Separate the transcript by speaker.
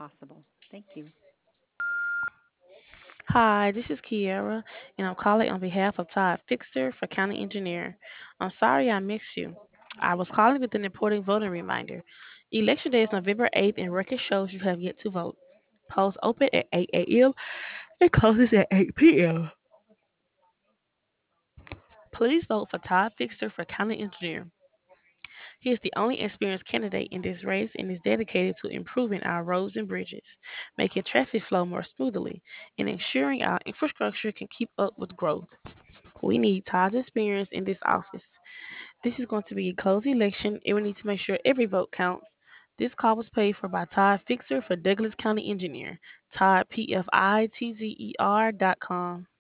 Speaker 1: possible. Thank you.
Speaker 2: Hi, this is Kiera, and I'm calling on behalf of Todd Fixer for County Engineer. I'm sorry I missed you. I was calling with an important voting reminder. Election day is November 8th, and record shows you have yet to vote. Polls open at 8 a.m. and closes at 8 p.m. Please vote for Todd Fixer for County Engineer. He is the only experienced candidate in this race and is dedicated to improving our roads and bridges, making traffic flow more smoothly, and ensuring our infrastructure can keep up with growth. We need Todd's experience in this office. This is going to be a close election, and we need to make sure every vote counts. This call was paid for by Todd Fixer for Douglas County Engineer. Todd, PFITZER.com.